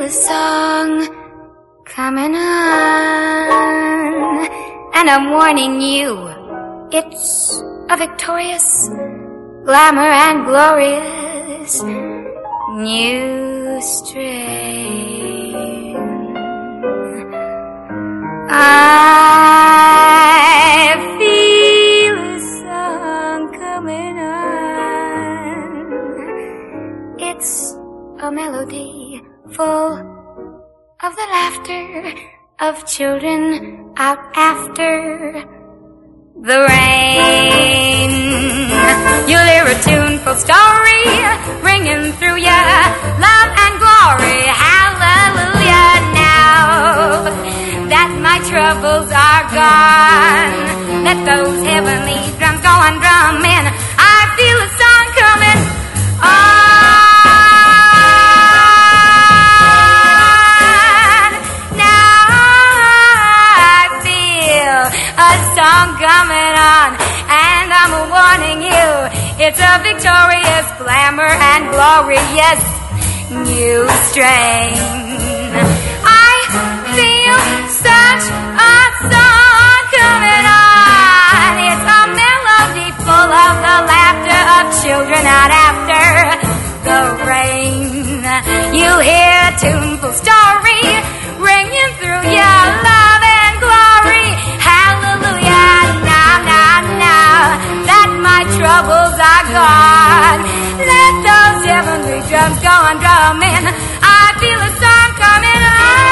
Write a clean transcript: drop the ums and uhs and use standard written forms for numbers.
a song coming on, and I'm warning you, it's a victorious, glamour and glorious new strain. I feel a song coming on. It's a melody full of the laughter of children out after the rain. You'll hear a tuneful story ringing through ya, love and glory, hallelujah. Now that my troubles are gone, let those heavenly drums go on drumming. I feel a song coming on. Now I feel a song coming on, and I'm warning you, it's a victorious, glamour and glorious new strain. I feel such a song coming on. It's a melody full of the laughter of children out after the rain. You'll hear a tuneful story ringing through your love and glory. Hallelujah, now, now, now that my troubles are gone, let those heavenly drums go on drumming. I feel a song coming on.